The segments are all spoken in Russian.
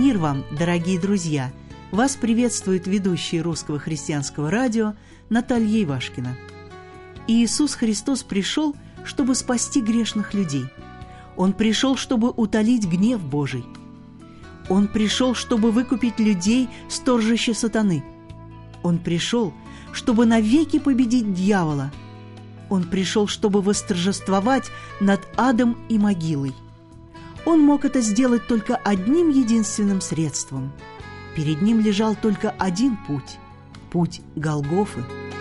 Мир вам, дорогие друзья! Вас приветствует ведущая Русского христианского радио Наталья Ивашкина. Иисус Христос пришел, чтобы спасти грешных людей. Он пришел, чтобы утолить гнев Божий. Он пришел, чтобы выкупить людей с торжища сатаны. Он пришел, чтобы навеки победить дьявола. Он пришел, чтобы восторжествовать над адом и могилой. Он мог это сделать только одним единственным средством. Перед ним лежал только один путь – путь Голгофы.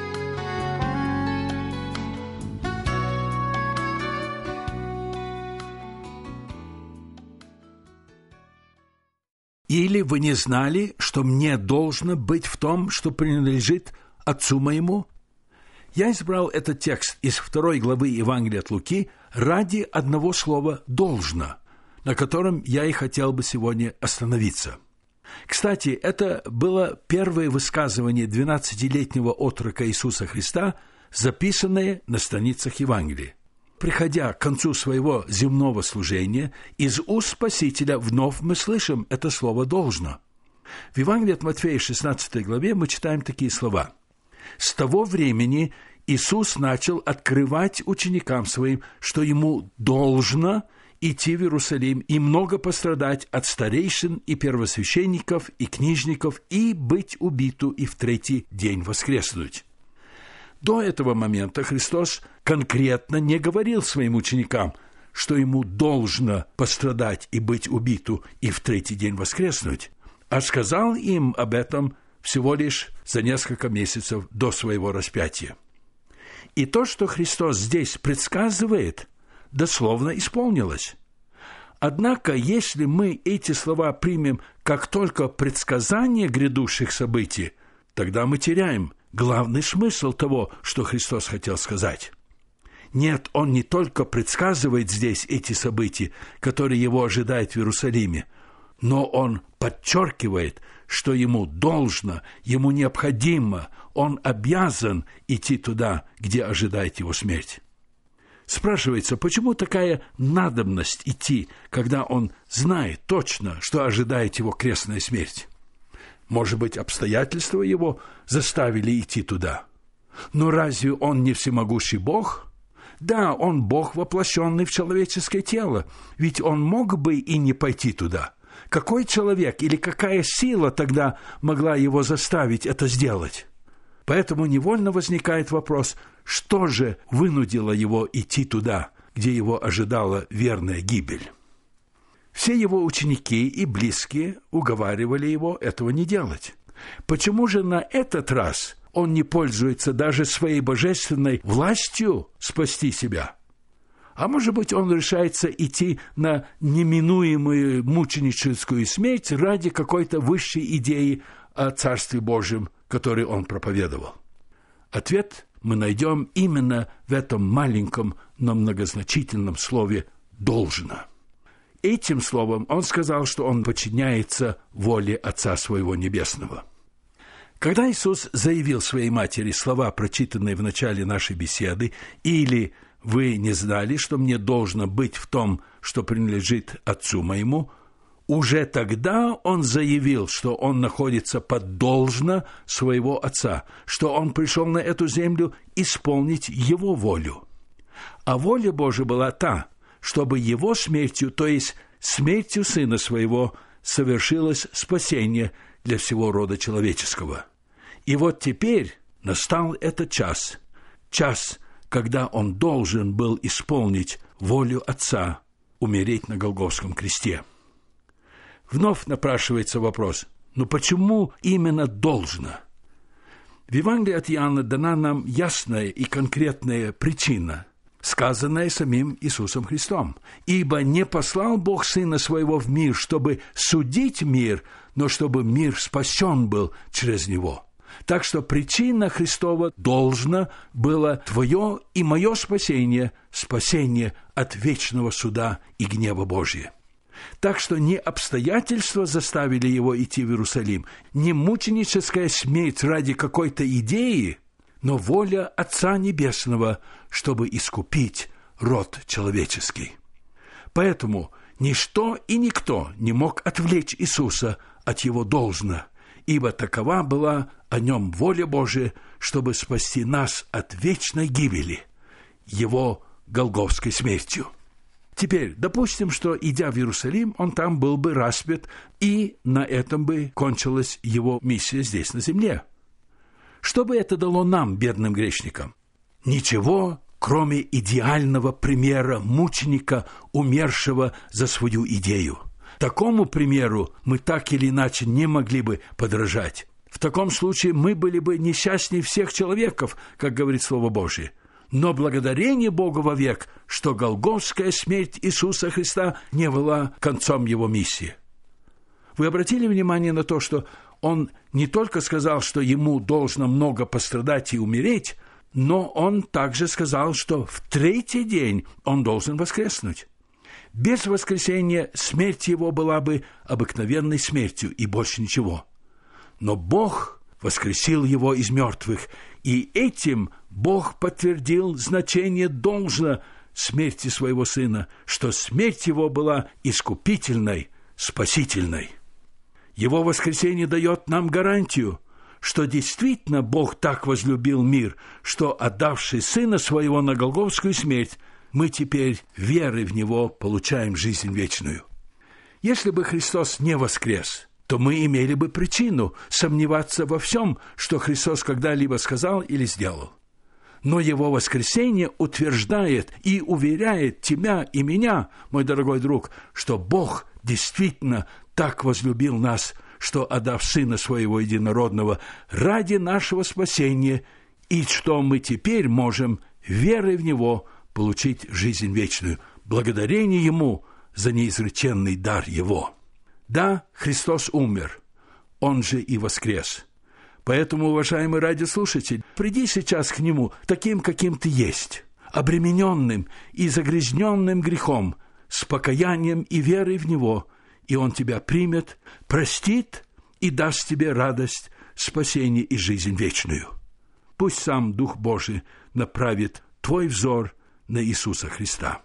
Или вы не знали, что мне должно быть в том, что принадлежит Отцу моему? Я избрал этот текст из 2 главы Евангелия от Луки ради одного слова «должно», на котором я и хотел бы сегодня остановиться. Кстати, это было первое высказывание 12-летнего отрока Иисуса Христа, записанное на страницах Евангелия. Приходя к концу своего земного служения, из уст Спасителя вновь мы слышим это слово «должно». В Евангелии от Матфея 16 главе мы читаем такие слова. «С того времени Иисус начал открывать ученикам своим, что ему должно идти в Иерусалим и много пострадать от старейшин и первосвященников и книжников и быть убиту и в 3-й день воскреснуть». До этого момента Христос конкретно не говорил своим ученикам, что ему должно пострадать и быть убиту и в 3-й день воскреснуть, а сказал им об этом всего лишь за несколько месяцев до своего распятия. И то, что Христос здесь предсказывает, дословно исполнилось. Однако, если мы эти слова примем как только предсказание грядущих событий, тогда мы теряем главный смысл того, что Христос хотел сказать. Нет, Он не только предсказывает здесь эти события, которые Его ожидают в Иерусалиме, но Он подчеркивает, что Ему должно, Ему необходимо, Он обязан идти туда, где ожидает Его смерть. Спрашивается, почему такая надобность идти, когда Он знает точно, что ожидает Его крестная смерть? Может быть, обстоятельства Его заставили идти туда? Но разве Он не всемогущий Бог? Да, Он Бог, воплощенный в человеческое тело, ведь Он мог бы и не пойти туда. Какой человек или какая сила тогда могла Его заставить это сделать? Поэтому невольно возникает вопрос, что же вынудило Его идти туда, где Его ожидала верная гибель? Все Его ученики и близкие уговаривали Его этого не делать. Почему же на этот раз Он не пользуется даже своей божественной властью спасти себя? А может быть, Он решается идти на неминуемую мученическую смерть ради какой-то высшей идеи о Царстве Божьем, который Он проповедовал? Ответ мы найдем именно в этом маленьком, но многозначительном слове «должно». Этим словом Он сказал, что Он подчиняется воле Отца Своего Небесного. Когда Иисус заявил своей матери слова, прочитанные в начале нашей беседы, или «Вы не знали, что мне должно быть в том, что принадлежит Отцу моему», уже тогда Он заявил, что Он находится под должно своего Отца, что Он пришел на эту землю исполнить Его волю. А воля Божия была та, чтобы Его смертью, то есть смертью Сына Своего, совершилось спасение для всего рода человеческого. И вот теперь настал этот час, когда Он должен был исполнить волю Отца, умереть на Голгофском кресте. Вновь напрашивается вопрос, почему именно должно? В Евангелии от Иоанна дана нам ясная и конкретная причина, сказанная самим Иисусом Христом. «Ибо не послал Бог Сына Своего в мир, чтобы судить мир, но чтобы мир спасен был через Него». Так что причина Христова должна была твое и мое спасение от вечного суда и гнева Божия. Так что не обстоятельства заставили Его идти в Иерусалим, не мученическая смерть ради какой-то идеи, но воля Отца Небесного, чтобы искупить род человеческий. Поэтому Ничто и никто не мог отвлечь Иисуса от Его должна, ибо такова была о Нем воля Божия, чтобы спасти нас от вечной гибели, Его голгофской смертью. Теперь, допустим, что, идя в Иерусалим, Он там был бы распят, и на этом бы кончилась Его миссия здесь, на земле. Что бы это дало нам, бедным грешникам? Ничего, кроме идеального примера мученика, умершего за свою идею. Такому примеру мы так или иначе не могли бы подражать. В таком случае мы были бы несчастнее всех человеков, как говорит Слово Божие. Но благодарение Богу вовек, что голгофская смерть Иисуса Христа не была концом Его миссии. Вы обратили внимание на то, что Он не только сказал, что Ему должно много пострадать и умереть, но Он также сказал, что в третий день Он должен воскреснуть. Без воскресения смерть Его была бы обыкновенной смертью и больше ничего. Но Бог воскресил Его из мертвых, и этим Бог подтвердил значение должно смерти Своего Сына, что смерть Его была искупительной, спасительной. Его воскресение дает нам гарантию, что действительно Бог так возлюбил мир, что, отдавший Сына Своего на голгофскую смерть, мы теперь верой в Него получаем жизнь вечную. Если бы Христос не воскрес, то мы имели бы причину сомневаться во всем, что Христос когда-либо сказал или сделал. Но Его воскресение утверждает и уверяет тебя и меня, мой дорогой друг, что Бог действительно так возлюбил нас, что, отдав Сына Своего Единородного ради нашего спасения, и что мы теперь можем, верой в Него, получить жизнь вечную, благодарение Ему за неизреченный дар Его. Да, Христос умер, Он же и воскрес. Поэтому, уважаемый радиослушатель, приди сейчас к Нему таким, каким ты есть, обремененным и загрязненным грехом, с покаянием и верой в Него, и Он тебя примет, простит и даст тебе радость, спасение и жизнь вечную. Пусть сам Дух Божий направит твой взор на Иисуса Христа.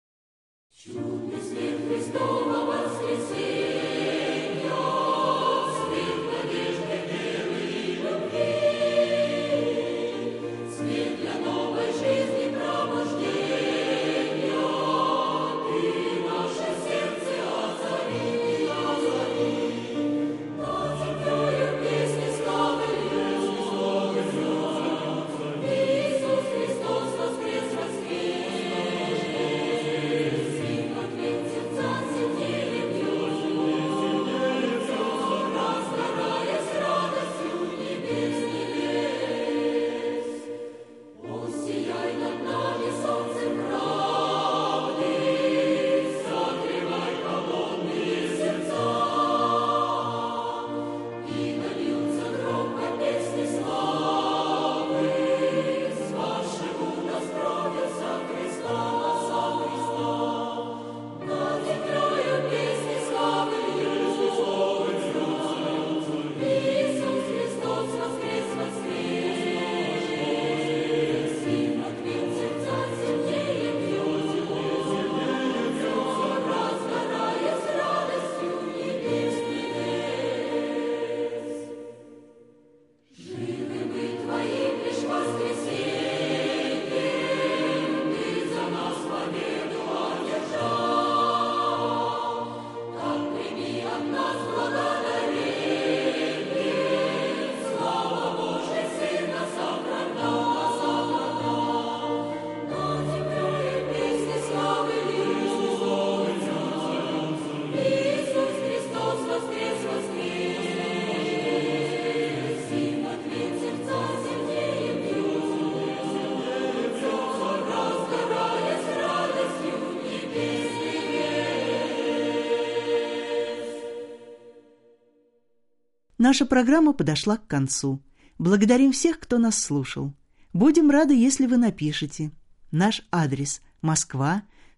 Наша программа подошла к концу. Благодарим всех, кто нас слушал. Будем рады, если вы напишете. Наш адрес: Москва,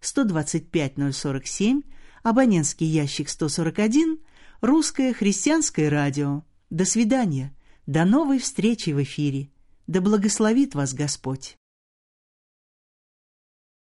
125-047, абонентский ящик 141, Русское христианское радио. До свидания. До новой встречи в эфире. Да благословит вас Господь.